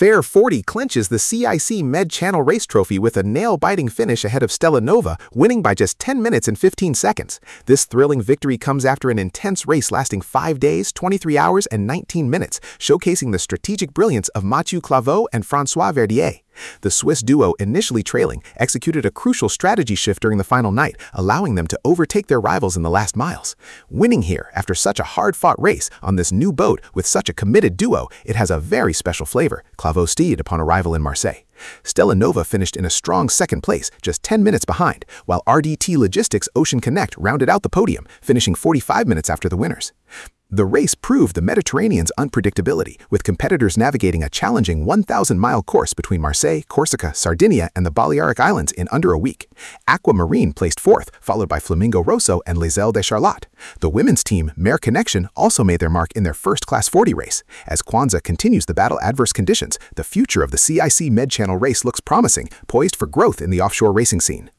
Fair 40 clinches the CIC Med Channel Race Trophy with a nail-biting finish ahead of Stella Nova, winning by just 10 minutes and 15 seconds. This thrilling victory comes after an intense race lasting 5 days, 23 hours, and 19 minutes, showcasing the strategic brilliance of Mathieu Claveau and François Verdier. The Swiss duo, initially trailing, executed a crucial strategy shift during the final night, allowing them to overtake their rivals in the last miles. Winning here, after such a hard-fought race, on this new boat with such a committed duo, it has a very special flavor, Claveau stated upon arrival in Marseille. Stella Nova finished in a strong second place, just 10 minutes behind, while RDT Logistics Ocean Connect rounded out the podium, finishing 45 minutes after the winners. The race proved the Mediterranean's unpredictability, with competitors navigating a challenging 1,000-mile course between Marseille, Corsica, Sardinia, and the Balearic Islands in under a week. Aquamarine placed fourth, followed by Flamingo Rosso and Les Ailes de Charlotte. The women's team, Mer Connection, also made their mark in their first Class 40 race. As Kwanzaa continues to battle adverse conditions, the future of the CIC Med Channel race looks promising, poised for growth in the offshore racing scene.